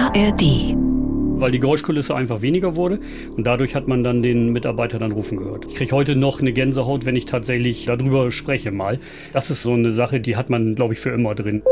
ARD. Weil die Geräuschkulisse einfach weniger wurde und dadurch hat man dann den Mitarbeiter dann rufen gehört. Ich kriege heute noch eine Gänsehaut, wenn ich tatsächlich darüber spreche mal. Das ist so eine Sache, die hat man, glaube ich, für immer drin.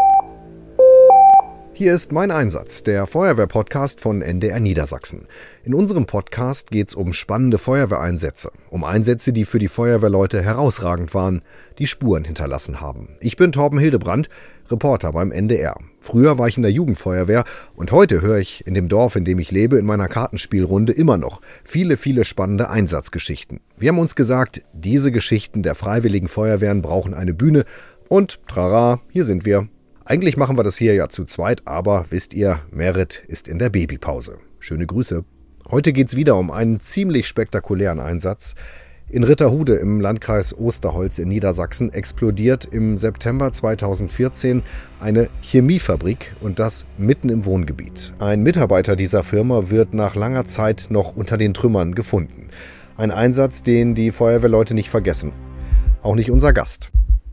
Hier ist mein Einsatz, der Feuerwehr-Podcast von NDR Niedersachsen. In unserem Podcast geht es um spannende Feuerwehreinsätze, um Einsätze, die für die Feuerwehrleute herausragend waren, die Spuren hinterlassen haben. Ich bin Torben Hildebrand, Reporter beim NDR. Früher war ich in der Jugendfeuerwehr und heute höre ich in dem Dorf, in dem ich lebe, in meiner Kartenspielrunde immer noch viele spannende Einsatzgeschichten. Wir haben uns gesagt, diese Geschichten der freiwilligen Feuerwehren brauchen eine Bühne und trara, hier sind wir. Eigentlich machen wir das hier ja zu zweit, aber wisst ihr, Merit ist in der Babypause. Schöne Grüße. Heute geht's wieder um einen ziemlich spektakulären Einsatz. In Ritterhude im Landkreis Osterholz in Niedersachsen explodiert im September 2014 eine Chemiefabrik und das mitten im Wohngebiet. Ein Mitarbeiter dieser Firma wird nach langer Zeit noch unter den Trümmern gefunden. Ein Einsatz, den die Feuerwehrleute nicht vergessen. Auch nicht unser Gast.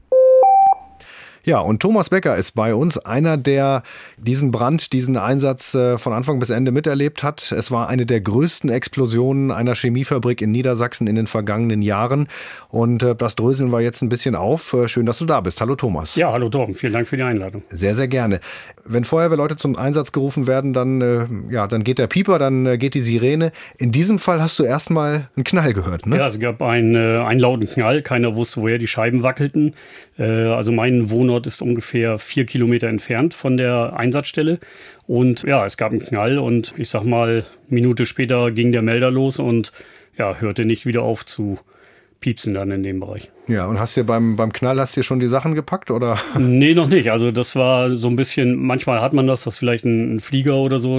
Ja, und Thomas Becker ist bei uns, einer, der diesen Einsatz von Anfang bis Ende miterlebt hat. Es war eine der größten Explosionen einer Chemiefabrik in Niedersachsen in den vergangenen Jahren. Und das dröseln wir jetzt ein bisschen auf. Schön, dass du da bist. Hallo Thomas. Ja, hallo Torben. Vielen Dank für die Einladung. Sehr, sehr gerne. Wenn Feuerwehrleute zum Einsatz gerufen werden, dann geht der Pieper, dann geht die Sirene. In diesem Fall hast du erstmal einen Knall gehört, ne? Ja, es gab einen lauten Knall. Keiner wusste, woher die Scheiben wackelten. Also mein Wohnort ist ungefähr 4 Kilometer entfernt von der Einsatzstelle. Und ja, es gab einen Knall und ich sag mal, Minute später ging der Melder los und ja, hörte nicht wieder auf zu piepsen dann in dem Bereich. Ja, und hast du beim Knall schon die Sachen gepackt, oder? Nee, noch nicht. Also das war so ein bisschen, manchmal hat man dass vielleicht ein Flieger oder so,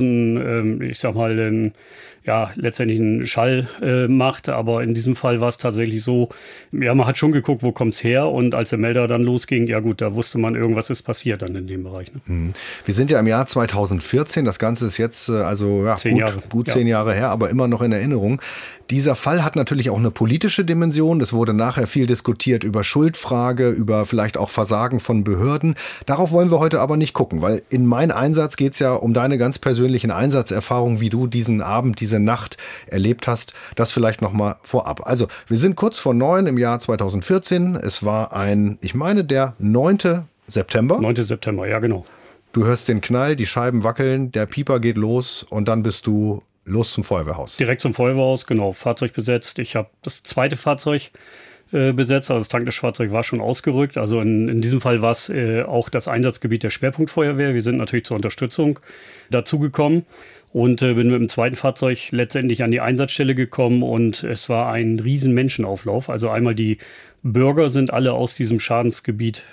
letztendlich einen Schall macht. Aber in diesem Fall war es tatsächlich so, ja, man hat schon geguckt, wo kommt's her. Und als der Melder dann losging, ja gut, da wusste man, irgendwas ist passiert dann in dem Bereich. Ne? Wir sind ja im Jahr 2014. Das Ganze ist jetzt gut 10 Jahre her, aber immer noch in Erinnerung. Dieser Fall hat natürlich auch eine politische Dimension. Es wurde nachher viel diskutiert über Schuldfrage, über vielleicht auch Versagen von Behörden. Darauf wollen wir heute aber nicht gucken, weil in meinem Einsatz geht es ja um deine ganz persönlichen Einsatzerfahrungen, wie du diesen Abend, diese Nacht erlebt hast. Das vielleicht nochmal vorab. Also, wir sind kurz vor 9 im Jahr 2014. Es war der 9. September. 9. September, ja genau. Du hörst den Knall, die Scheiben wackeln, der Pieper geht los und dann bist du los zum Feuerwehrhaus. Direkt zum Feuerwehrhaus, genau. Fahrzeug besetzt. Ich habe das zweite Fahrzeug besetzt. Also das Tanklöschfahrzeug war schon ausgerückt. Also in diesem Fall war es auch das Einsatzgebiet der Schwerpunktfeuerwehr. Wir sind natürlich zur Unterstützung dazugekommen und bin mit dem zweiten Fahrzeug letztendlich an die Einsatzstelle gekommen und es war ein riesen Menschenauflauf. Also einmal die Bürger sind alle aus diesem Schadensgebiet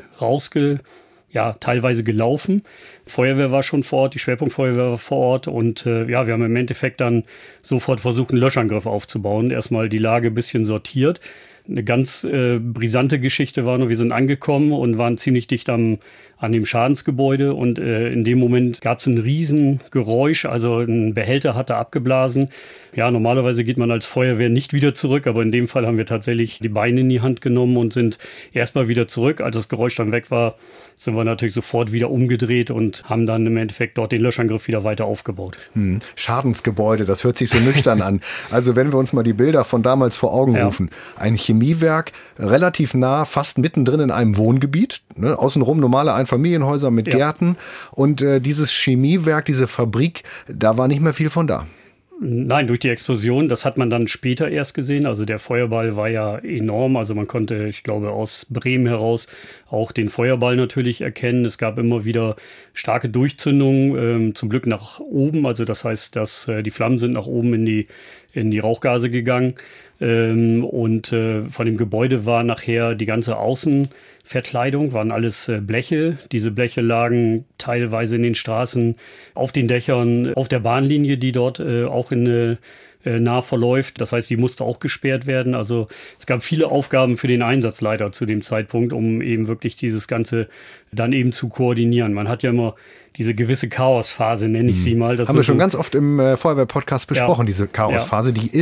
teilweise gelaufen. Feuerwehr war schon vor Ort, die Schwerpunktfeuerwehr war vor Ort und wir haben im Endeffekt dann sofort versucht, einen Löschangriff aufzubauen. Erstmal die Lage ein bisschen sortiert. Eine ganz brisante Geschichte war noch, wir sind angekommen und waren ziemlich dicht an dem Schadensgebäude und in dem Moment gab es ein riesen Geräusch, also ein Behälter hatte abgeblasen. Ja, normalerweise geht man als Feuerwehr nicht wieder zurück, aber in dem Fall haben wir tatsächlich die Beine in die Hand genommen und sind erstmal wieder zurück. Als das Geräusch dann weg war, sind wir natürlich sofort wieder umgedreht und haben dann im Endeffekt dort den Löschangriff wieder weiter aufgebaut. Schadensgebäude, das hört sich so nüchtern an. Also wenn wir uns mal die Bilder von damals vor Augen rufen. Ein Chemiewerk, relativ nah, fast mittendrin in einem Wohngebiet. Ne? Außenrum normale Einfamilienhäuser mit Gärten. Und dieses Chemiewerk, diese Fabrik, da war nicht mehr viel von da. Nein, durch die Explosion, das hat man dann später erst gesehen. Also der Feuerball war ja enorm. Also man konnte, ich glaube, aus Bremen heraus auch den Feuerball natürlich erkennen. Es gab immer wieder starke Durchzündungen, zum Glück nach oben. Also das heißt, dass die Flammen sind nach oben in die Rauchgase gegangen. Und von dem Gebäude war nachher die ganze Außenverkleidung, waren alles Bleche. Diese Bleche lagen teilweise in den Straßen, auf den Dächern, auf der Bahnlinie, die dort auch nah verläuft. Das heißt, die musste auch gesperrt werden. Also es gab viele Aufgaben für den Einsatzleiter zu dem Zeitpunkt, um eben wirklich dieses Ganze dann eben zu koordinieren. Man hat ja immer diese gewisse Chaosphase, nenne ich sie mal. Das haben wir schon ganz oft im Feuerwehr-Podcast besprochen, diese Chaosphase. Die ist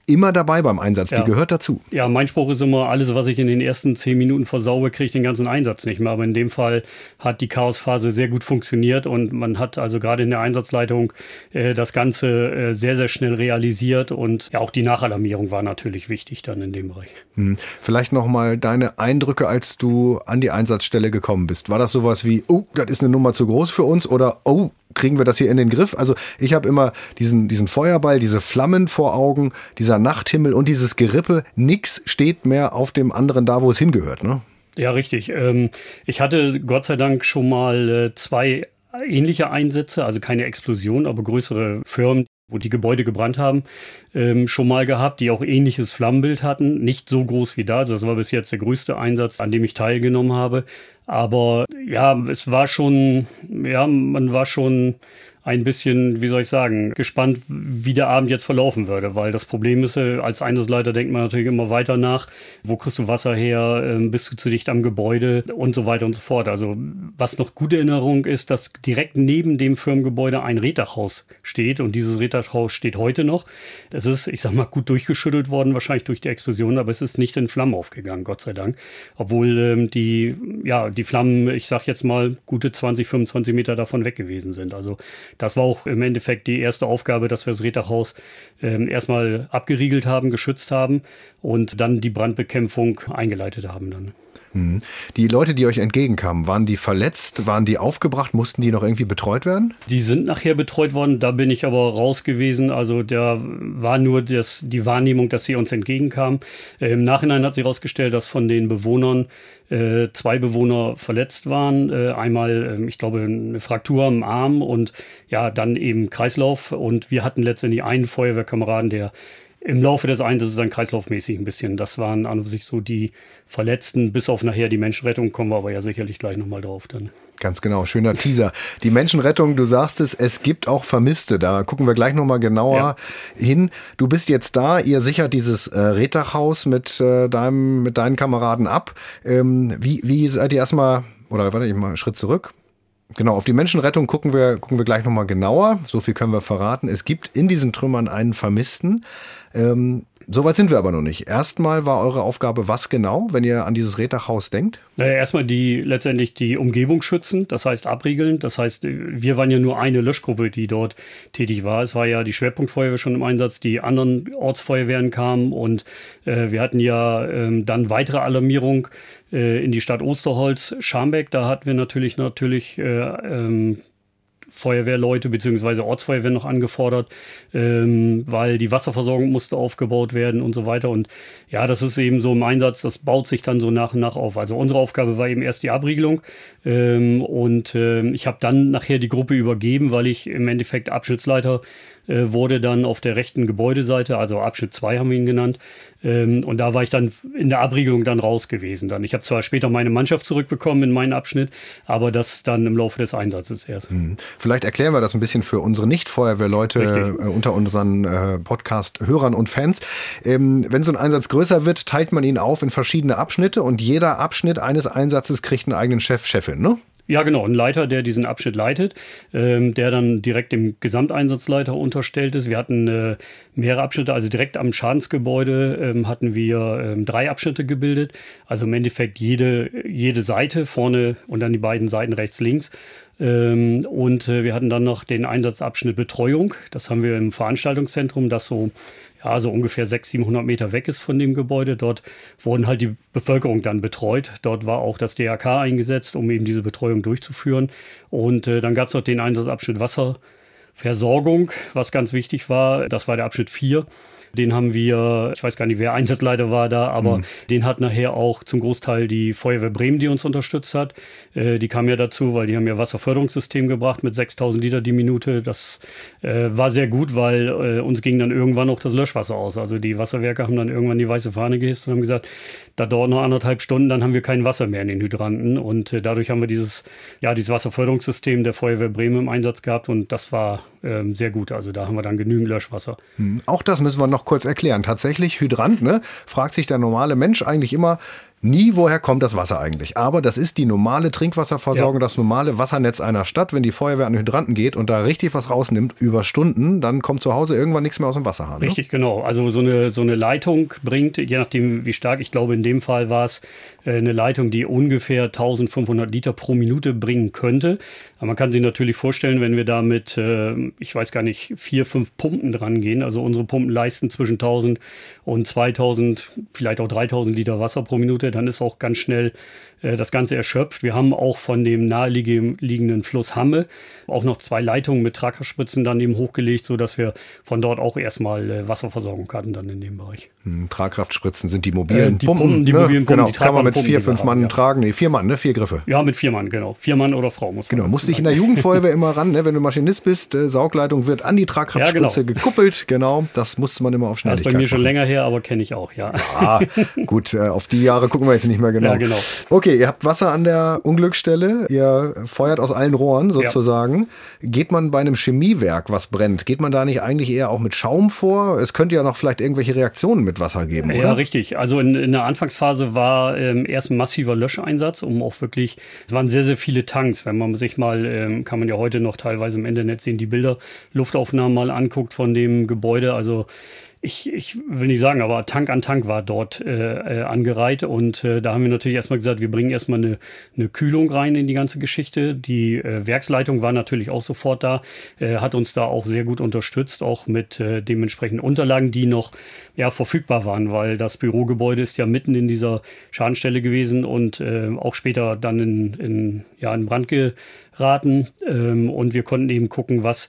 immer dabei beim Einsatz, die gehört dazu. Ja, mein Spruch ist immer, alles, was ich in den ersten 10 Minuten versaue, kriege ich den ganzen Einsatz nicht mehr. Aber in dem Fall hat die Chaosphase sehr gut funktioniert und man hat also gerade in der Einsatzleitung das Ganze sehr, sehr schnell realisiert und ja, auch die Nachalarmierung war natürlich wichtig dann in dem Bereich. Vielleicht nochmal deine Eindrücke, als du an die Einsatzstelle gekommen bist. War das sowas wie, oh, das ist eine Nummer zu groß für uns oder oh, kriegen wir das hier in den Griff? Also ich habe immer diesen Feuerball, diese Flammen vor Augen, dieser Nachthimmel und dieses Gerippe. Nix steht mehr auf dem anderen da, wo es hingehört, ne? Ja, richtig. Ich hatte Gott sei Dank schon mal 2 ähnliche Einsätze, also keine Explosion, aber größere Firmen, wo die Gebäude gebrannt haben, schon mal gehabt, die auch ähnliches Flammenbild hatten. Nicht so groß wie da, also das war bis jetzt der größte Einsatz, an dem ich teilgenommen habe. Aber ja, es war schon, ja, man war schon ein bisschen, wie soll ich sagen, gespannt, wie der Abend jetzt verlaufen würde. Weil das Problem ist, als Einsatzleiter denkt man natürlich immer weiter nach. Wo kriegst du Wasser her? Bist du zu dicht am Gebäude? Und so weiter und so fort. Also was noch gute Erinnerung ist, dass direkt neben dem Firmengebäude ein Reddachhaus steht. Und dieses Reddachhaus steht heute noch. Das ist, ich sag mal, gut durchgeschüttelt worden, wahrscheinlich durch die Explosion. Aber es ist nicht in Flammen aufgegangen, Gott sei Dank. Obwohl die Flammen, ich sag jetzt mal, gute 20, 25 Meter davon weg gewesen sind. Also das war auch im Endeffekt die erste Aufgabe, dass wir das Reddachhaus erstmal abgeriegelt haben, geschützt haben und dann die Brandbekämpfung eingeleitet haben dann. Die Leute, die euch entgegenkamen, waren die verletzt, waren die aufgebracht, mussten die noch irgendwie betreut werden? Die sind nachher betreut worden, da bin ich aber raus gewesen. Also da war nur die Wahrnehmung, dass sie uns entgegenkamen. Im Nachhinein hat sich herausgestellt, dass von den Bewohnern 2 Bewohner verletzt waren. Einmal, ich glaube, eine Fraktur am Arm und ja, dann eben Kreislauf. Und wir hatten letztendlich einen Feuerwehrkameraden, der im Laufe des Einsatzes dann kreislaufmäßig ein bisschen. Das waren an und für sich so die Verletzten, bis auf nachher die Menschenrettung, kommen wir aber ja sicherlich gleich nochmal drauf dann. Ganz genau, schöner Teaser. Die Menschenrettung, du sagst es gibt auch Vermisste. Da gucken wir gleich nochmal genauer hin. Du bist jetzt da, ihr sichert dieses Reddachhaus mit deinen Kameraden ab. Wie seid ihr erstmal, oder warte, ich mal einen Schritt zurück. Genau, auf die Menschenrettung gucken wir gleich nochmal genauer. So viel können wir verraten. Es gibt in diesen Trümmern einen Vermissten. Soweit sind wir aber noch nicht. Erstmal war eure Aufgabe was genau, wenn ihr an dieses Reddachhaus denkt? Erstmal letztendlich die Umgebung schützen, das heißt abriegeln. Das heißt, wir waren ja nur eine Löschgruppe, die dort tätig war. Es war ja die Schwerpunktfeuerwehr schon im Einsatz, die anderen Ortsfeuerwehren kamen und wir hatten ja dann weitere Alarmierung in die Stadt Osterholz, Scharmbeck. Da hatten wir natürlich Feuerwehrleute bzw. Ortsfeuerwehr noch angefordert, weil die Wasserversorgung musste aufgebaut werden und so weiter. Und ja, das ist eben so im Einsatz, das baut sich dann so nach und nach auf. Also unsere Aufgabe war eben erst die Abriegelung und ich habe dann nachher die Gruppe übergeben, weil ich im Endeffekt Abschnittsleiter wurde dann auf der rechten Gebäudeseite, also Abschnitt 2 haben wir ihn genannt. Und da war ich dann in der Abriegelung dann raus gewesen. Ich habe zwar später meine Mannschaft zurückbekommen in meinen Abschnitt, aber das dann im Laufe des Einsatzes erst. Vielleicht erklären wir das ein bisschen für unsere Nicht-Feuerwehrleute unter unseren Podcast-Hörern und Fans. Wenn so ein Einsatz größer wird, teilt man ihn auf in verschiedene Abschnitte und jeder Abschnitt eines Einsatzes kriegt einen eigenen Chef, Chefin, ne? Ja, genau. Ein Leiter, der diesen Abschnitt leitet, der dann direkt dem Gesamteinsatzleiter unterstellt ist. Wir hatten mehrere Abschnitte, also direkt am Schadensgebäude hatten wir 3 Abschnitte gebildet. Also im Endeffekt jede Seite vorne und dann die beiden Seiten rechts, links. Und wir hatten dann noch den Einsatzabschnitt Betreuung. Das haben wir im Veranstaltungszentrum, das so ungefähr 600-700 Meter weg ist von dem Gebäude. Dort wurden halt die Bevölkerung dann betreut. Dort war auch das DRK eingesetzt, um eben diese Betreuung durchzuführen. Und dann gab es noch den Einsatzabschnitt Wasserversorgung, was ganz wichtig war. Das war der Abschnitt 4. Den haben wir, ich weiß gar nicht, wer Einsatzleiter war da, aber den hat nachher auch zum Großteil die Feuerwehr Bremen, die uns unterstützt hat. Die kam ja dazu, weil die haben ja Wasserförderungssystem gebracht mit 6.000 Liter die Minute. Das war sehr gut, weil uns ging dann irgendwann auch das Löschwasser aus. Also die Wasserwerke haben dann irgendwann die weiße Fahne gehisst und haben gesagt, da dauert noch 1,5 Stunden, dann haben wir kein Wasser mehr in den Hydranten. Und dadurch haben wir dieses Wasserförderungssystem der Feuerwehr Bremen im Einsatz gehabt und das war sehr gut. Also da haben wir dann genügend Löschwasser. Auch das müssen wir noch kurz erklären. Tatsächlich Hydrant, ne? Fragt sich der normale Mensch eigentlich immer, nie, woher kommt das Wasser eigentlich. Aber das ist die normale Trinkwasserversorgung, das normale Wassernetz einer Stadt. Wenn die Feuerwehr an den Hydranten geht und da richtig was rausnimmt über Stunden, dann kommt zu Hause irgendwann nichts mehr aus dem Wasserhahn. Richtig, genau. Also so eine Leitung bringt, je nachdem wie stark, ich glaube in dem Fall war es eine Leitung, die ungefähr 1500 Liter pro Minute bringen könnte. Aber man kann sich natürlich vorstellen, wenn wir da mit, ich weiß gar nicht, 4, 5 Pumpen dran gehen, also unsere Pumpen leisten zwischen 1000 und 2000, vielleicht auch 3000 Liter Wasser pro Minute, dann ist auch ganz schnell das Ganze erschöpft. Wir haben auch von dem naheliegenden Fluss Hamme auch noch 2 Leitungen mit Tragerspritzen dann eben hochgelegt, sodass wir von dort auch erstmal Wasserversorgung hatten dann in dem Bereich. Tragkraftspritzen sind die mobilen Pumpen. Die mobilen Pumpen, genau, die kann man mit 4, 5 Mann tragen. Nee, 4 Mann, ne? 4 Griffe. Ja, mit 4 Mann, genau. 4 Mann oder Frau muss man. Genau, musste ich in der Jugendfeuerwehr immer ran, ne? Wenn du Maschinist bist, Saugleitung wird an die Tragkraftspritze gekuppelt. Genau, das musste man immer auf Schnelligkeit. Das ist bei mir schon länger her, aber kenne ich auch, ja. Ah, gut, auf die Jahre gucken wir jetzt nicht mehr genau. Ja, genau. Okay, ihr habt Wasser an der Unglücksstelle, ihr feuert aus allen Rohren sozusagen. Ja. Geht man bei einem Chemiewerk, was brennt, geht man da nicht eigentlich eher auch mit Schaum vor? Es könnte ja noch vielleicht irgendwelche Reaktionen mit Wasser geben, oder? Ja, richtig. Also in der Anfangsphase war erst ein massiver Löscheinsatz, um auch wirklich, es waren sehr, sehr viele Tanks. Wenn man sich mal, kann man ja heute noch teilweise im Internet sehen, die Bilder, Luftaufnahmen mal anguckt von dem Gebäude, also ich will nicht sagen, aber Tank an Tank war dort angereiht und da haben wir natürlich erstmal gesagt, wir bringen erstmal eine Kühlung rein in die ganze Geschichte. Die Werksleitung war natürlich auch sofort da, hat uns da auch sehr gut unterstützt, auch mit dementsprechenden Unterlagen, die noch verfügbar waren, weil das Bürogebäude ist ja mitten in dieser Schadenstelle gewesen und auch später dann in Brand geraten und wir konnten eben gucken, was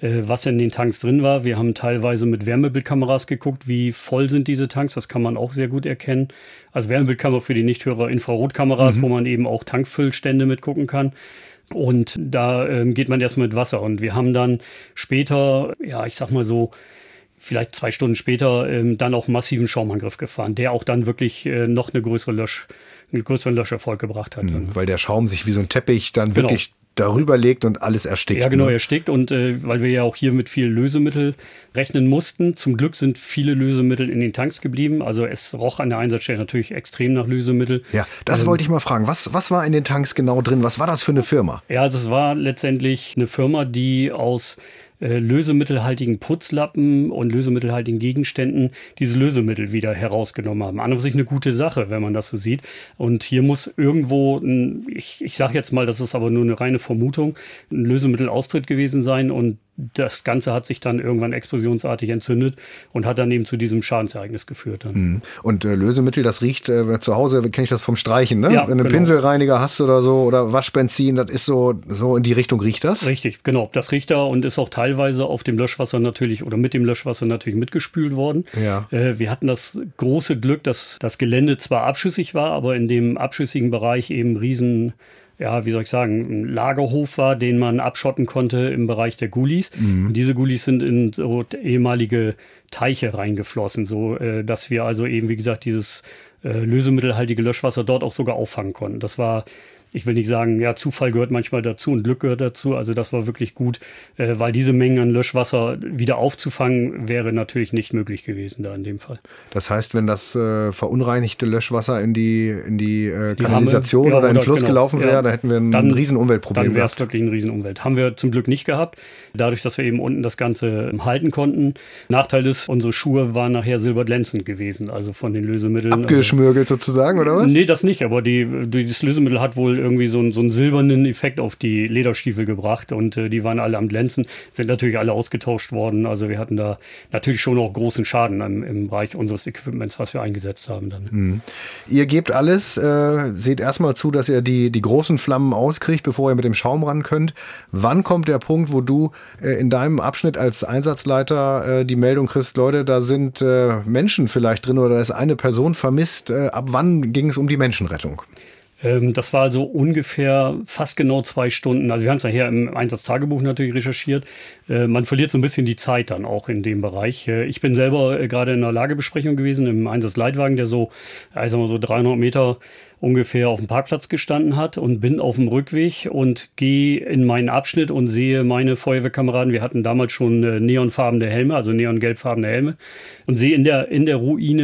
in den Tanks drin war. Wir haben teilweise mit Wärmebildkameras geguckt, wie voll sind diese Tanks. Das kann man auch sehr gut erkennen. Also Wärmebildkamera für die Nichthörer, Infrarotkameras, wo man eben auch Tankfüllstände mitgucken kann. Und da geht man erstmal mit Wasser. Und wir haben dann später, ich sag mal so, vielleicht 2 Stunden später dann auch massiven Schaumangriff gefahren, der auch dann wirklich noch einen größeren Löscherfolg gebracht hat. Weil der Schaum sich wie so ein Teppich dann wirklich darüber legt und alles erstickt. Ja, genau, erstickt. Und weil wir ja auch hier mit viel Lösemittel rechnen mussten, zum Glück sind viele Lösemittel in den Tanks geblieben. Also es roch an der Einsatzstelle natürlich extrem nach Lösemittel. Ja, das wollte ich mal fragen. Was war in den Tanks genau drin? Was war das für eine Firma? Ja, also es war letztendlich eine Firma, die aus lösemittelhaltigen Putzlappen und lösemittelhaltigen Gegenständen diese Lösemittel wieder herausgenommen haben. An und für sich eine gute Sache, wenn man das so sieht. Und hier muss irgendwo, ich sage jetzt mal, das ist aber nur eine reine Vermutung, ein Lösemittelaustritt gewesen sein und das Ganze hat sich dann irgendwann explosionsartig entzündet und hat dann eben zu diesem Schadensereignis geführt. Dann. Und Lösemittel, das riecht zu Hause, kenne ich das vom Streichen, ne? Ja, wenn du einen Pinselreiniger hast oder so oder Waschbenzin, das ist so in die Richtung riecht das? Richtig, genau. Das riecht da und ist auch teilweise auf dem Löschwasser natürlich oder mit dem Löschwasser natürlich mitgespült worden. Ja. Wir hatten das große Glück, dass das Gelände zwar abschüssig war, aber in dem abschüssigen Bereich eben ein Lagerhof war, den man abschotten konnte im Bereich der Gullis. Und diese Gullis sind in so ehemalige Teiche reingeflossen, so dass wir also eben, wie gesagt, dieses lösemittelhaltige Löschwasser dort auch sogar auffangen konnten. Das war, ich will nicht sagen, Zufall gehört manchmal dazu und Glück gehört dazu. Also das war wirklich gut, weil diese Mengen an Löschwasser wieder aufzufangen, wäre natürlich nicht möglich gewesen da in dem Fall. Das heißt, wenn das verunreinigte Löschwasser in die Kanalisation oder in den Fluss gelaufen wäre, da hätten wir ein Riesenumweltproblem gehabt. Dann wäre es wirklich ein Riesenumwelt. Haben wir zum Glück nicht gehabt, dadurch, dass wir eben unten das Ganze halten konnten. Nachteil ist, unsere Schuhe waren nachher silberglänzend gewesen, also von den Lösemitteln. Abgeschmürgelt sozusagen, oder was? Nee, das nicht, aber das Lösemittel hat wohl irgendwie so einen silbernen Effekt auf die Lederstiefel gebracht und die waren alle am Glänzen, sind natürlich alle ausgetauscht worden. Also wir hatten da natürlich schon auch großen Schaden im Bereich unseres Equipments, was wir eingesetzt haben dann. Ihr gebt alles, seht erstmal zu, dass ihr die großen Flammen auskriegt, bevor ihr mit dem Schaum ran könnt. Wann kommt der Punkt, wo du in deinem Abschnitt als Einsatzleiter die Meldung kriegst, Leute, da sind Menschen vielleicht drin oder da ist eine Person vermisst. Ab wann ging es um die Menschenrettung? Das war also ungefähr fast genau 2 Stunden. Also wir haben es nachher im Einsatztagebuch natürlich recherchiert. man verliert so ein bisschen die Zeit dann auch in dem Bereich. Ich bin selber gerade in einer Lagebesprechung gewesen im Einsatzleitwagen, der so 300 Meter ungefähr auf dem Parkplatz gestanden hat und bin auf dem Rückweg und gehe in meinen Abschnitt und sehe meine Feuerwehrkameraden. Wir hatten damals schon neonfarbene Helme, also neongelbfarbene Helme, und sehe in der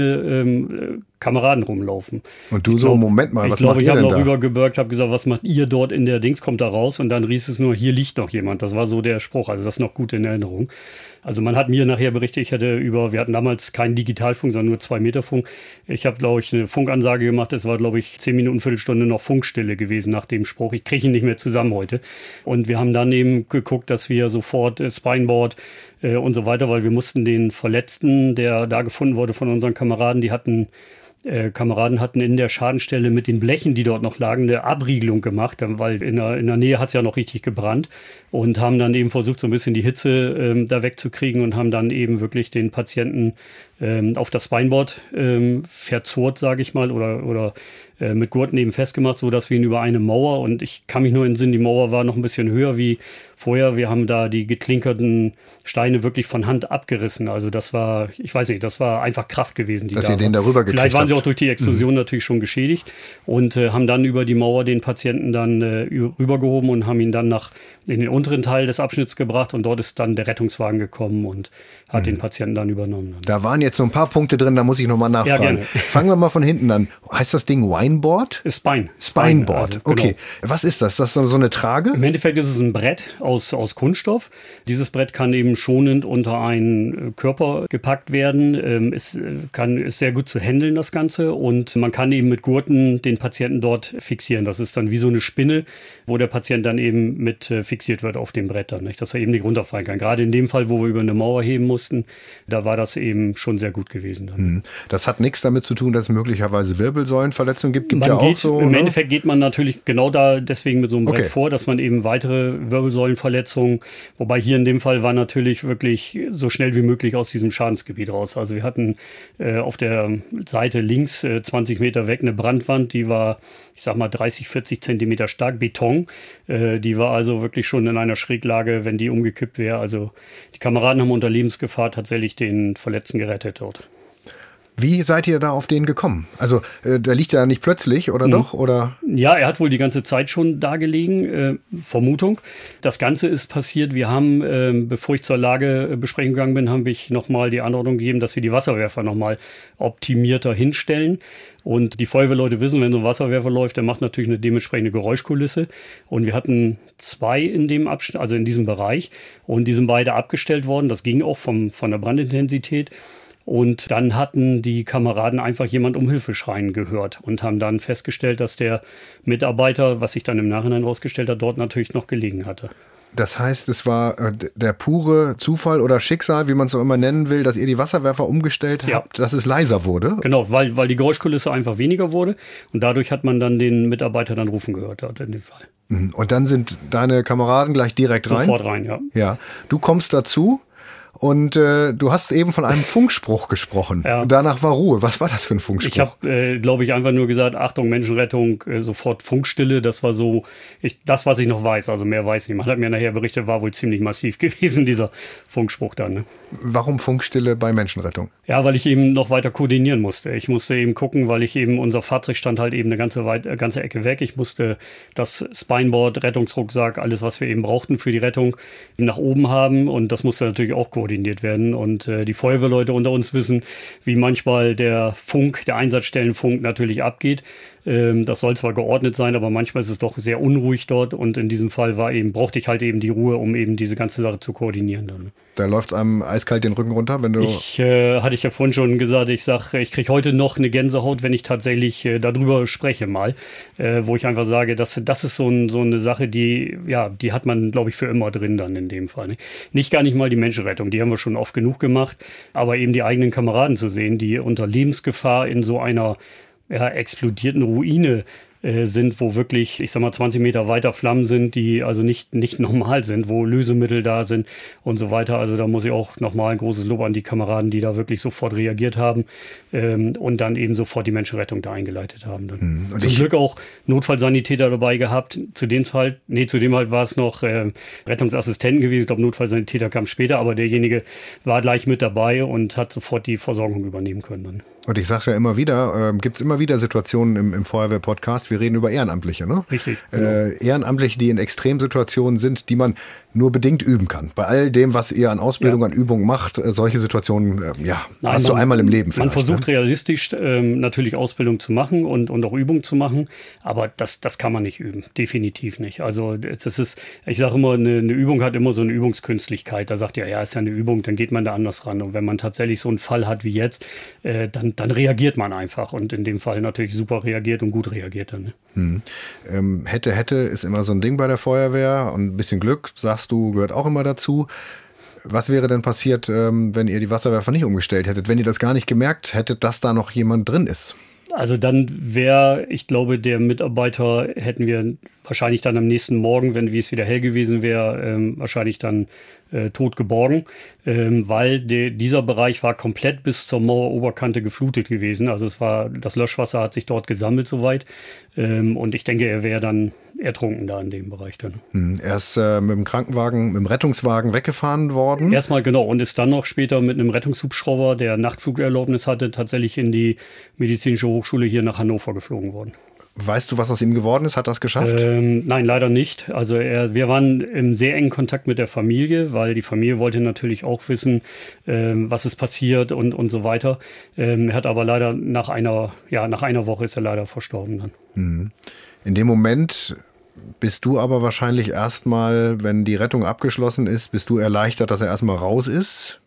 Ruine Kameraden rumlaufen. Und du Moment mal, was macht ihr denn da? Ich habe noch rübergebürgt, habe gesagt, was macht ihr dort in der Dings, kommt da raus und dann rief es nur, hier liegt noch jemand. Das war so der Spruch, also das ist noch gut in Erinnerung. Also man hat mir nachher berichtet, wir hatten damals keinen Digitalfunk, sondern nur 2 Meter Funk. Ich habe, glaube ich, eine Funkansage gemacht. Es war, glaube ich, 10 Minuten, Viertelstunde noch Funkstille gewesen nach dem Spruch. Ich kriege ihn nicht mehr zusammen heute. Und wir haben dann eben geguckt, dass wir sofort Spineboard und so weiter, weil wir mussten den Verletzten, der da gefunden wurde von unseren Kameraden, Kameraden hatten in der Schadenstelle mit den Blechen, die dort noch lagen, eine Abriegelung gemacht, weil in der Nähe hat es ja noch richtig gebrannt, und haben dann eben versucht, so ein bisschen die Hitze da wegzukriegen und haben dann eben wirklich den Patienten auf das Spineboard verzurrt, sage ich mal, oder mit Gurten eben festgemacht, so dass wir ihn über eine Mauer, und ich kann mich nur entsinnen, die Mauer war noch ein bisschen höher wie vorher. Wir haben da die geklinkerten Steine wirklich von Hand abgerissen. Also das war, ich weiß nicht, das war einfach Kraft gewesen. Dass ihr den darüber gekriegt habt. Vielleicht waren sie auch durch die Explosion natürlich schon geschädigt und haben dann über die Mauer den Patienten dann rübergehoben und haben ihn dann in den unteren Teil des Abschnitts gebracht, und dort ist dann der Rettungswagen gekommen und hat den Patienten dann übernommen. Da waren jetzt so ein paar Punkte drin, da muss ich nochmal nachfragen. Ja, gerne. Fangen wir mal von hinten an. Heißt das Ding Wineboard? Spineboard, also, okay. Genau. Was ist das? Das ist so eine Trage? Im Endeffekt ist es ein Brett aus Kunststoff. Dieses Brett kann eben schonend unter einen Körper gepackt werden. Ist sehr gut zu handeln, das Ganze. Und man kann eben mit Gurten den Patienten dort fixieren. Das ist dann wie so eine Spinne, wo der Patient dann eben mit fixiert wird auf dem Brett dann, nicht? Dass er eben nicht runterfallen kann. Gerade in dem Fall, wo wir über eine Mauer heben mussten, da war das eben schon sehr gut gewesen dann. Das hat nichts damit zu tun, dass es möglicherweise Wirbelsäulenverletzungen gibt. Im Endeffekt geht man natürlich genau da deswegen mit so einem Brett vor, dass man eben weitere Wirbelsäulenverletzungen, wobei hier in dem Fall war natürlich wirklich so schnell wie möglich aus diesem Schadensgebiet raus. Also wir hatten auf der Seite links 20 Meter weg eine Brandwand, die war, ich sag mal, 30, 40 Zentimeter stark, Beton. Die war also wirklich schon in einer Schräglage, wenn die umgekippt wäre. Also die Kameraden haben unter Lebensgefahr tatsächlich den Verletzten gerettet dort. Wie seid ihr da auf den gekommen? Also der liegt ja nicht plötzlich, oder doch? Oder? Ja, er hat wohl die ganze Zeit schon da gelegen, Vermutung. Das Ganze ist passiert, wir haben, bevor ich zur Lagebesprechung gegangen bin, habe ich nochmal die Anordnung gegeben, dass wir die Wasserwerfer nochmal optimierter hinstellen. Und die Feuerwehrleute wissen, wenn so ein Wasserwerfer läuft, der macht natürlich eine dementsprechende Geräuschkulisse. Und wir hatten 2 in dem Abschnitt, also in diesem Bereich. Und die sind beide abgestellt worden. Das ging auch von der Brandintensität. Und dann hatten die Kameraden einfach jemand um Hilfe schreien gehört und haben dann festgestellt, dass der Mitarbeiter, was sich dann im Nachhinein rausgestellt hat, dort natürlich noch gelegen hatte. Das heißt, es war der pure Zufall oder Schicksal, wie man es so immer nennen will, dass ihr die Wasserwerfer umgestellt habt, dass es leiser wurde? Genau, weil die Geräuschkulisse einfach weniger wurde und dadurch hat man dann den Mitarbeiter dann rufen gehört dort in dem Fall. Und dann sind deine Kameraden gleich direkt rein? Sofort rein, ja. Ja. Du kommst dazu. Und du hast eben von einem Funkspruch gesprochen. Ja. Danach war Ruhe. Was war das für ein Funkspruch? Ich habe, glaube ich, einfach nur gesagt, Achtung, Menschenrettung, sofort Funkstille. Das war so, das, was ich noch weiß. Also mehr weiß ich nicht. Man hat mir nachher berichtet, war wohl ziemlich massiv gewesen, dieser Funkspruch dann. Ne? Warum Funkstille bei Menschenrettung? Ja, weil ich eben noch weiter koordinieren musste. Ich musste eben gucken, weil unser Fahrzeug stand halt eben eine ganze Ecke weg. Ich musste das Spineboard, Rettungsrucksack, alles, was wir eben brauchten für die Rettung, nach oben haben. Und das musste natürlich auch koordiniert werden. Und die Feuerwehrleute unter uns wissen, wie manchmal der Einsatzstellenfunk natürlich abgeht. Das soll zwar geordnet sein, aber manchmal ist es doch sehr unruhig dort. Und in diesem Fall brauchte ich halt eben die Ruhe, um eben diese ganze Sache zu koordinieren dann. Da läuft es einem eiskalt den Rücken runter, wenn du... Hatte ich ja vorhin schon gesagt, ich kriege heute noch eine Gänsehaut, wenn ich tatsächlich darüber spreche mal. Wo ich einfach sage, das ist so eine Sache, die hat man, glaube ich, für immer drin dann in dem Fall. Nicht gar nicht mal die Menschenrettung, die haben wir schon oft genug gemacht, aber eben die eigenen Kameraden zu sehen, die unter Lebensgefahr in so einer explodierten Ruine sind, wo wirklich, ich sag mal, 20 Meter weiter Flammen sind, die also nicht normal sind, wo Lösemittel da sind und so weiter. Also da muss ich auch nochmal ein großes Lob an die Kameraden, die da wirklich sofort reagiert haben und dann eben sofort die Menschenrettung da eingeleitet haben. Dann. Zum Glück auch Notfallsanitäter dabei gehabt. Zu dem halt war es noch Rettungsassistenten gewesen. Ich glaube, Notfallsanitäter kam später, aber derjenige war gleich mit dabei und hat sofort die Versorgung übernehmen können dann. Und ich sage es ja immer wieder, gibt es immer wieder Situationen im Feuerwehr-Podcast, wir reden über Ehrenamtliche, ne? Richtig. Genau. Ehrenamtliche, die in Extremsituationen sind, die man nur bedingt üben kann. Bei all dem, was ihr an Ausbildung, an Übung macht, solche Situationen, hast du einmal im Leben vielleicht. Man versucht realistisch natürlich Ausbildung zu machen und auch Übung zu machen, aber das kann man nicht üben, definitiv nicht. Also das ist, ich sage immer, eine Übung hat immer so eine Übungskünstlichkeit. Da sagt ja, ist ja eine Übung, dann geht man da anders ran. Und wenn man tatsächlich so einen Fall hat wie jetzt, dann reagiert man einfach und in dem Fall natürlich super reagiert und gut reagiert dann. Ne? Hätte ist immer so ein Ding bei der Feuerwehr und ein bisschen Glück, sagst du, gehört auch immer dazu. Was wäre denn passiert, wenn ihr die Wasserwerfer nicht umgestellt hättet, wenn ihr das gar nicht gemerkt hättet, dass da noch jemand drin ist? Also dann ich glaube, der Mitarbeiter hätten wir wahrscheinlich dann am nächsten Morgen, wie es wieder hell gewesen wäre, wahrscheinlich dann tot geborgen, weil dieser Bereich war komplett bis zur Maueroberkante geflutet gewesen. Also das Löschwasser hat sich dort gesammelt soweit und ich denke, er wäre dann ertrunken da in dem Bereich dann. Er ist mit dem Krankenwagen, mit dem Rettungswagen weggefahren worden? Erstmal genau und ist dann noch später mit einem Rettungshubschrauber, der Nachtflugerlaubnis hatte, tatsächlich in die medizinische Hochschule hier nach Hannover geflogen worden. Weißt du, was aus ihm geworden ist? Hat er es geschafft? Nein, leider nicht. Also wir waren im sehr engen Kontakt mit der Familie, weil die Familie wollte natürlich auch wissen, was ist passiert und so weiter. Er hat aber leider nach einer Woche ist er leider verstorben dann. In dem Moment bist du aber wahrscheinlich erstmal, wenn die Rettung abgeschlossen ist, bist du erleichtert, dass er erstmal raus ist?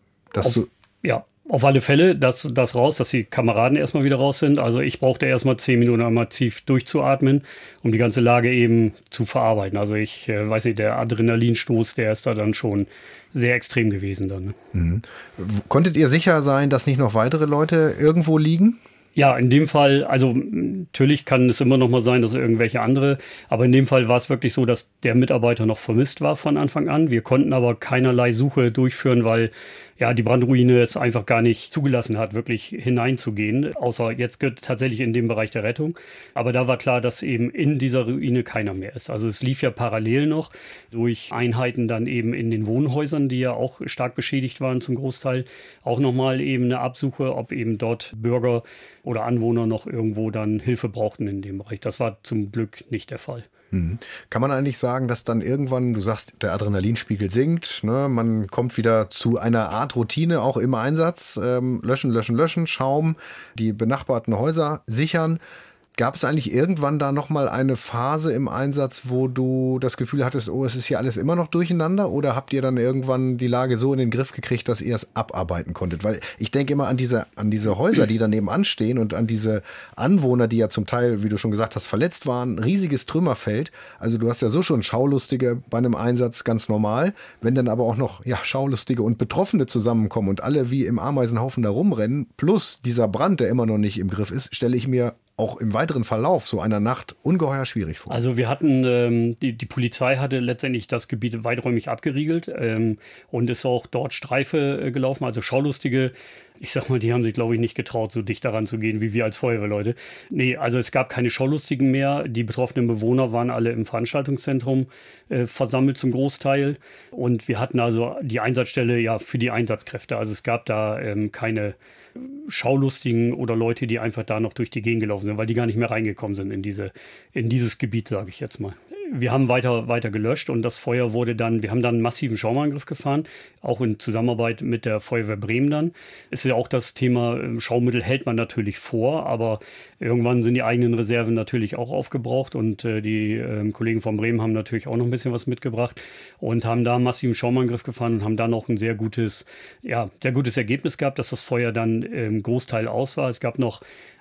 Auf alle Fälle, dass die Kameraden erstmal wieder raus sind. Also ich brauchte erstmal 10 Minuten einmal tief durchzuatmen, um die ganze Lage eben zu verarbeiten. Also ich weiß nicht, der Adrenalinstoß, der ist da dann schon sehr extrem gewesen dann. Ne? Konntet ihr sicher sein, dass nicht noch weitere Leute irgendwo liegen? Ja, in dem Fall, also natürlich kann es immer noch mal sein, dass irgendwelche andere, aber in dem Fall war es wirklich so, dass der Mitarbeiter noch vermisst war von Anfang an. Wir konnten aber keinerlei Suche durchführen, weil die Brandruine es einfach gar nicht zugelassen hat, wirklich hineinzugehen, außer jetzt tatsächlich in dem Bereich der Rettung. Aber da war klar, dass eben in dieser Ruine keiner mehr ist. Also es lief ja parallel noch durch Einheiten dann eben in den Wohnhäusern, die ja auch stark beschädigt waren zum Großteil, auch nochmal eben eine Absuche, ob eben dort Bürger oder Anwohner noch irgendwo dann Hilfe brauchten in dem Bereich. Das war zum Glück nicht der Fall. Kann man eigentlich sagen, dass dann irgendwann, du sagst, der Adrenalinspiegel sinkt, ne? Man kommt wieder zu einer Art Routine, auch im Einsatz, löschen, Schaum, die benachbarten Häuser sichern. Gab es eigentlich irgendwann da nochmal eine Phase im Einsatz, wo du das Gefühl hattest, es ist hier alles immer noch durcheinander? Oder habt ihr dann irgendwann die Lage so in den Griff gekriegt, dass ihr es abarbeiten konntet? Weil ich denke immer an diese Häuser, die da nebenan stehen und an diese Anwohner, die ja zum Teil, wie du schon gesagt hast, verletzt waren, riesiges Trümmerfeld. Also du hast ja so schon Schaulustige bei einem Einsatz ganz normal. Wenn dann aber auch noch Schaulustige und Betroffene zusammenkommen und alle wie im Ameisenhaufen da rumrennen, plus dieser Brand, der immer noch nicht im Griff ist, stelle ich mir auch im weiteren Verlauf so einer Nacht ungeheuer schwierig vor. Also wir hatten, die Polizei hatte letztendlich das Gebiet weiträumig abgeriegelt und ist auch dort Streife gelaufen, also Schaulustige. Ich sag mal, die haben sich, glaube ich, nicht getraut, so dicht daran zu gehen, wie wir als Feuerwehrleute. Nee, also es gab keine Schaulustigen mehr. Die betroffenen Bewohner waren alle im Veranstaltungszentrum versammelt zum Großteil. Und wir hatten also die Einsatzstelle für die Einsatzkräfte. Also es gab da keine Schaulustigen oder Leute, die einfach da noch durch die Gegend gelaufen sind, weil die gar nicht mehr reingekommen sind in dieses Gebiet, sage ich jetzt mal. Wir haben weiter gelöscht und das Feuer wir haben dann einen massiven Schaumangriff gefahren, auch in Zusammenarbeit mit der Feuerwehr Bremen dann. Es ist ja auch das Thema, Schaumittel hält man natürlich vor, aber irgendwann sind die eigenen Reserven natürlich auch aufgebraucht und die Kollegen von Bremen haben natürlich auch noch ein bisschen was mitgebracht und haben da einen massiven Schaumangriff gefahren und haben dann auch ein sehr gutes Ergebnis gehabt, dass das Feuer dann im Großteil aus war. Es gab noch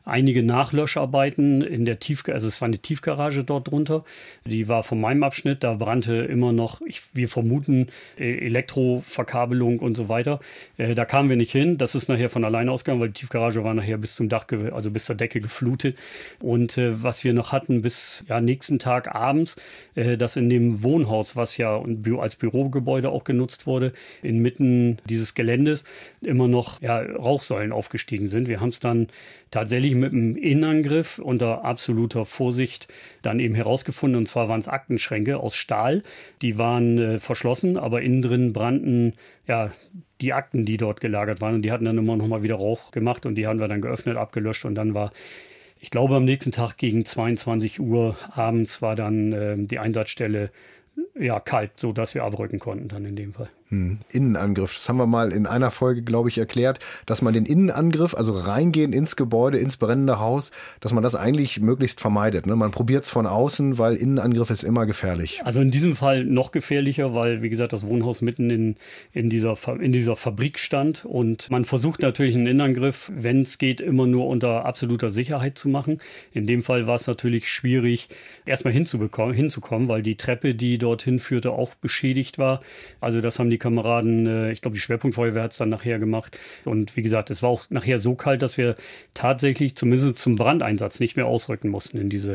einige Nachlöscharbeiten in der also es war eine Tiefgarage dort drunter. Die war von meinem Abschnitt, da brannte immer noch, wir vermuten, Elektroverkabelung und so weiter. Da kamen wir nicht hin. Das ist nachher von alleine ausgegangen, weil die Tiefgarage war nachher bis zum Dach, also bis zur Decke geflutet. Und was wir noch hatten bis nächsten Tag abends, dass in dem Wohnhaus, was ja als Bürogebäude auch genutzt wurde, inmitten dieses Geländes immer noch Rauchsäulen aufgestiegen sind. Wir haben es dann tatsächlich mit einem Innenangriff unter absoluter Vorsicht dann eben herausgefunden. Und zwar waren es Aktenschränke aus Stahl. Die waren verschlossen, aber innen drin brannten die Akten, die dort gelagert waren. Und die hatten dann immer noch mal wieder Rauch gemacht und die haben wir dann geöffnet, abgelöscht. Und dann war, ich glaube, am nächsten Tag gegen 22 Uhr abends war dann die Einsatzstelle kalt, sodass wir abrücken konnten dann in dem Fall. Innenangriff. Das haben wir mal in einer Folge, glaube ich, erklärt, dass man den Innenangriff, also reingehen ins Gebäude, ins brennende Haus, dass man das eigentlich möglichst vermeidet. Ne? Man probiert es von außen, weil Innenangriff ist immer gefährlich. Also in diesem Fall noch gefährlicher, weil, wie gesagt, das Wohnhaus mitten in dieser Fabrik stand und man versucht natürlich einen Innenangriff, wenn es geht, immer nur unter absoluter Sicherheit zu machen. In dem Fall war es natürlich schwierig, erstmal hinzukommen, weil die Treppe, die dorthin führte, auch beschädigt war. Also das haben die Kameraden, ich glaube, die Schwerpunktfeuerwehr hat es dann nachher gemacht. Und wie gesagt, es war auch nachher so kalt, dass wir tatsächlich zumindest zum Brandeinsatz nicht mehr ausrücken mussten in diese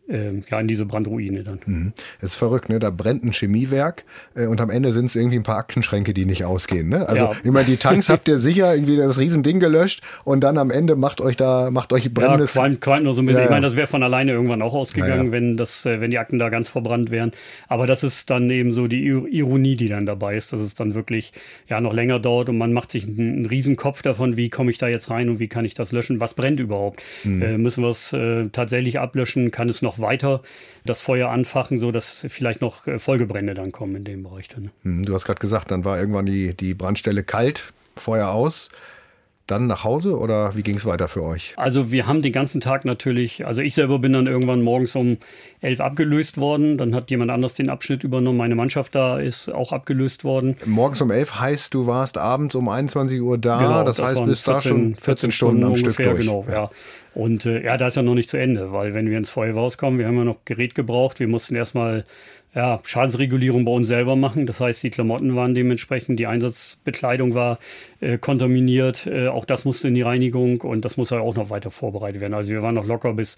Brandruine dann. Das ist verrückt, ne? Da brennt ein Chemiewerk und am Ende sind es irgendwie ein paar Aktenschränke, die nicht ausgehen. Ne? Also immer die Tanks habt ihr sicher irgendwie das Riesending gelöscht und dann am Ende macht euch brennendes... Ja, qualmt nur so ein bisschen. Ich meine, das wäre von alleine irgendwann auch ausgegangen, wenn die Akten da ganz verbrannt wären. Aber das ist dann eben so die Ironie, die dann dabei ist, dass es dann wirklich noch länger dauert und man macht sich einen Riesenkopf davon, wie komme ich da jetzt rein und wie kann ich das löschen? Was brennt überhaupt? Müssen wir es tatsächlich ablöschen? Kann es noch weiter das Feuer anfachen, sodass vielleicht noch Folgebrände dann kommen in dem Bereich dann. Du hast gerade gesagt, dann war irgendwann die Brandstelle kalt, Feuer aus. Dann nach Hause oder wie ging es weiter für euch? Also wir haben den ganzen Tag natürlich, also ich selber bin dann irgendwann morgens um 11 abgelöst worden. Dann hat jemand anders den Abschnitt übernommen. Meine Mannschaft da ist auch abgelöst worden. Morgens um 11 heißt, du warst abends um 21 Uhr da. Genau, das heißt, bis da schon 14 Stunden am ungefähr, Stück durch. Genau, ja. Und da ist ja noch nicht zu Ende, weil wenn wir ins Feuer rauskommen, wir haben ja noch Gerät gebraucht. Wir mussten erstmal Schadensregulierung bei uns selber machen. Das heißt, die Klamotten waren dementsprechend, die Einsatzbekleidung war kontaminiert. Auch das musste in die Reinigung und das muss halt auch noch weiter vorbereitet werden. Also wir waren noch locker bis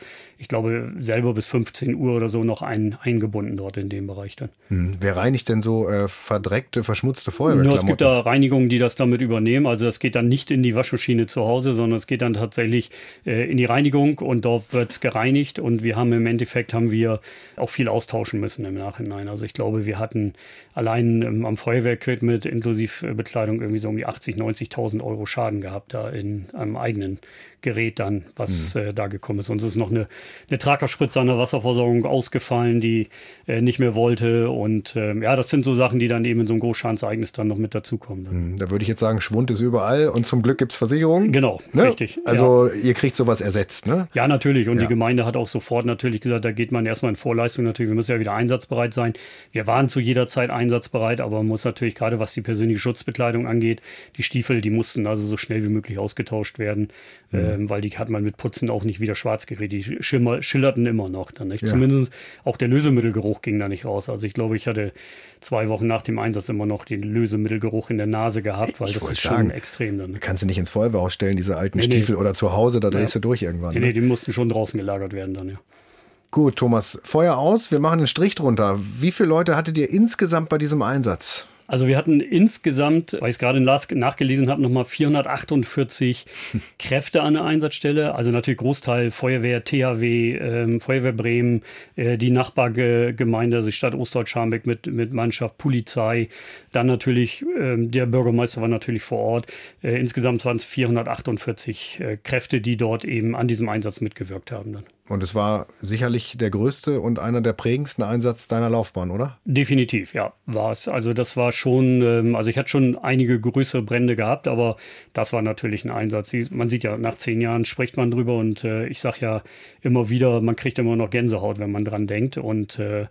15 Uhr oder so noch eingebunden dort in dem Bereich dann. Wer reinigt denn so verdreckte, verschmutzte Feuerwehrklamotten? Es gibt da Reinigungen, die das damit übernehmen. Also das geht dann nicht in die Waschmaschine zu Hause, sondern es geht dann tatsächlich in die Reinigung und dort wird es gereinigt. Und wir haben im Endeffekt auch viel austauschen müssen im Nachhinein. Also ich glaube, wir hatten allein am Feuerwehrequipment inklusive Bekleidung irgendwie so um die 80.000, 90.000 Euro Schaden gehabt da in einem eigenen Gerät dann, was da gekommen ist. Uns ist noch eine Tragerspritze an der Wasserversorgung ausgefallen, die nicht mehr wollte. Und das sind so Sachen, die dann eben in so einem Großschadensereignis dann noch mit dazukommen. Da würde ich jetzt sagen, Schwund ist überall und zum Glück gibt es Versicherungen. Genau, ne? Richtig. Also ihr kriegt sowas ersetzt, ne? Ja, natürlich. Und die Gemeinde hat auch sofort natürlich gesagt, da geht man erstmal in Vorleistung natürlich. Wir müssen ja wieder einsatzbereit sein. Wir waren zu jeder Zeit einsatzbereit, aber man muss natürlich gerade, was die persönliche Schutzbekleidung angeht, die Stiefel, die mussten also so schnell wie möglich ausgetauscht werden. Weil die hat man mit Putzen auch nicht wieder schwarz geredet. Die schillerten immer noch dann nicht. Ja. Zumindest auch der Lösemittelgeruch ging da nicht raus. Also ich glaube, ich hatte 2 Wochen nach dem Einsatz immer noch den Lösemittelgeruch in der Nase gehabt, weil das ist schon extrem dann. Kannst du nicht ins Feuerwehrhaus stellen, diese alten Stiefel oder zu Hause, da drehst du durch irgendwann. Nee, die mussten schon draußen gelagert werden dann, ja. Gut, Thomas, Feuer aus, wir machen einen Strich drunter. Wie viele Leute hattet ihr insgesamt bei diesem Einsatz? Also wir hatten insgesamt, weil ich es gerade nachgelesen habe, nochmal 448 Kräfte an der Einsatzstelle. Also natürlich Großteil Feuerwehr, THW, Feuerwehr Bremen, die Nachbargemeinde, also die Stadt Ostdeutsch-Scharmbeck mit Mannschaft, Polizei. Dann natürlich, der Bürgermeister war natürlich vor Ort. Insgesamt waren es 448 Kräfte, die dort eben an diesem Einsatz mitgewirkt haben dann. Und es war sicherlich der größte und einer der prägendsten Einsatz deiner Laufbahn, oder? Definitiv, ja, war es. Also das war schon, ich hatte schon einige größere Brände gehabt, aber das war natürlich ein Einsatz. Man sieht ja, nach 10 Jahren spricht man drüber und ich sage ja immer wieder, man kriegt immer noch Gänsehaut, wenn man dran denkt und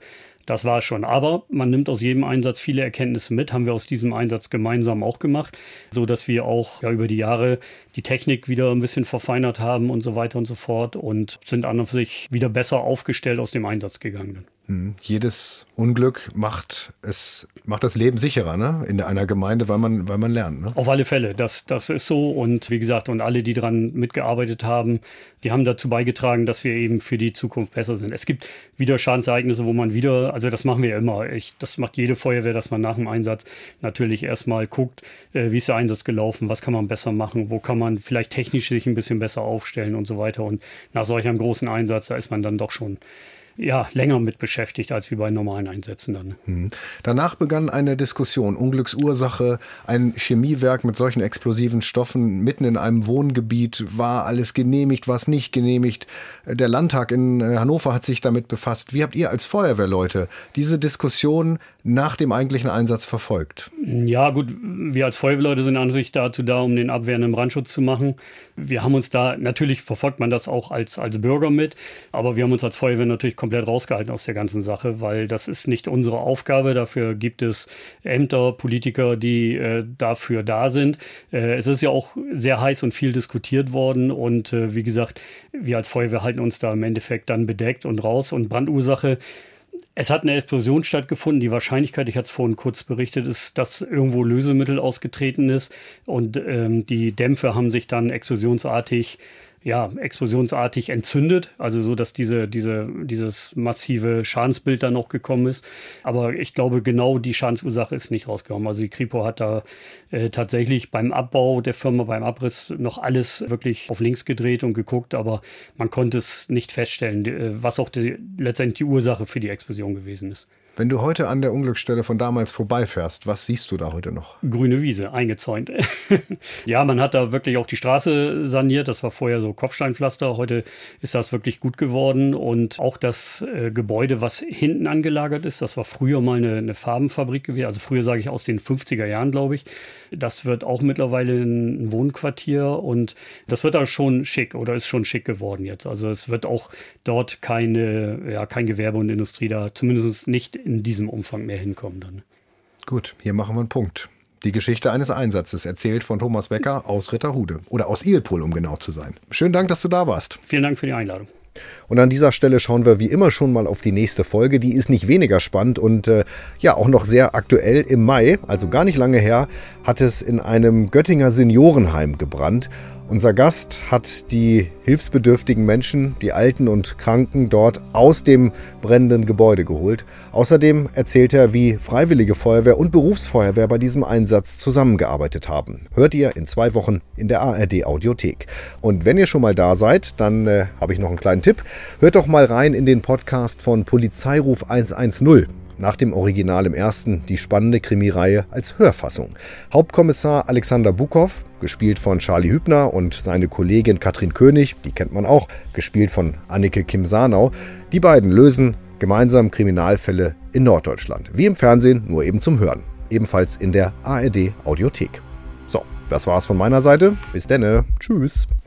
Das war schon. Aber man nimmt aus jedem Einsatz viele Erkenntnisse mit, haben wir aus diesem Einsatz gemeinsam auch gemacht, so dass wir auch über die Jahre die Technik wieder ein bisschen verfeinert haben und so weiter und so fort und sind an und sich wieder besser aufgestellt aus dem Einsatz gegangen. Jedes Unglück macht das Leben sicherer, ne? In einer Gemeinde, weil man lernt. Ne? Auf alle Fälle, das ist so. Und wie gesagt, und alle, die daran mitgearbeitet haben, die haben dazu beigetragen, dass wir eben für die Zukunft besser sind. Es gibt wieder Schadensereignisse, wo man also das machen wir ja immer. Das macht jede Feuerwehr, dass man nach dem Einsatz natürlich erstmal guckt, wie ist der Einsatz gelaufen, was kann man besser machen, wo kann man vielleicht technisch sich ein bisschen besser aufstellen und so weiter. Und nach solch einem großen Einsatz, da ist man dann doch schon länger mit beschäftigt als wie bei normalen Einsätzen dann. Danach begann eine Diskussion. Unglücksursache, ein Chemiewerk mit solchen explosiven Stoffen mitten in einem Wohngebiet. War alles genehmigt, war es nicht genehmigt? Der Landtag in Hannover hat sich damit befasst. Wie habt ihr als Feuerwehrleute diese Diskussion nach dem eigentlichen Einsatz verfolgt? Ja gut, wir als Feuerwehrleute sind natürlich dazu da, um den abwehrenden Brandschutz zu machen. Wir haben uns da, natürlich verfolgt man das auch als Bürger mit, aber wir haben uns als Feuerwehr natürlich komplett rausgehalten aus der ganzen Sache, weil das ist nicht unsere Aufgabe. Dafür gibt es Ämter, Politiker, die dafür da sind. Es ist ja auch sehr heiß und viel diskutiert worden und wie gesagt, wir als Feuerwehr halten uns da im Endeffekt dann bedeckt und raus. Und Brandursache, es hat eine Explosion stattgefunden. Die Wahrscheinlichkeit, ich hatte es vorhin kurz berichtet, ist, dass irgendwo Lösemittel ausgetreten ist und die Dämpfe haben sich dann explosionsartig entzündet, also so, dass dieses massive Schadensbild dann noch gekommen ist. Aber ich glaube, genau die Schadensursache ist nicht rausgekommen. Also die Kripo hat da tatsächlich beim Abbau der Firma, beim Abriss noch alles wirklich auf links gedreht und geguckt, aber man konnte es nicht feststellen, was auch letztendlich die Ursache für die Explosion gewesen ist. Wenn du heute an der Unglücksstelle von damals vorbeifährst, was siehst du da heute noch? Grüne Wiese, eingezäunt. Ja, man hat da wirklich auch die Straße saniert. Das war vorher so Kopfsteinpflaster. Heute ist das wirklich gut geworden. Und auch das Gebäude, was hinten angelagert ist, das war früher mal eine Farbenfabrik gewesen. Also früher sage ich aus den 50er Jahren, glaube ich. Das wird auch mittlerweile ein Wohnquartier. Und das wird da schon schick oder ist schon schick geworden jetzt. Also es wird auch dort kein Gewerbe und Industrie da, zumindest nicht in diesem Umfang mehr hinkommen dann. Gut, hier machen wir einen Punkt. Die Geschichte eines Einsatzes, erzählt von Thomas Becker aus Ritterhude oder aus Ilpol, um genau zu sein. Schönen Dank, dass du da warst. Vielen Dank für die Einladung. Und an dieser Stelle schauen wir wie immer schon mal auf die nächste Folge. Die ist nicht weniger spannend und auch noch sehr aktuell. Im Mai, also gar nicht lange her, hat es in einem Göttinger Seniorenheim gebrannt. Unser Gast hat die hilfsbedürftigen Menschen, die Alten und Kranken dort aus dem brennenden Gebäude geholt. Außerdem erzählt er, wie Freiwillige Feuerwehr und Berufsfeuerwehr bei diesem Einsatz zusammengearbeitet haben. Hört ihr in 2 Wochen in der ARD Audiothek. Und wenn ihr schon mal da seid, dann habe ich noch einen kleinen Tipp. Hört doch mal rein in den Podcast von Polizeiruf 110. Nach dem Original im ersten die spannende Krimireihe als Hörfassung. Hauptkommissar Alexander Bukow, gespielt von Charlie Hübner, und seine Kollegin Katrin König, die kennt man auch, gespielt von Anneke Kim-Sarnau. Die beiden lösen gemeinsam Kriminalfälle in Norddeutschland. Wie im Fernsehen, nur eben zum Hören. Ebenfalls in der ARD Audiothek. So, das war's von meiner Seite. Bis denne. Tschüss.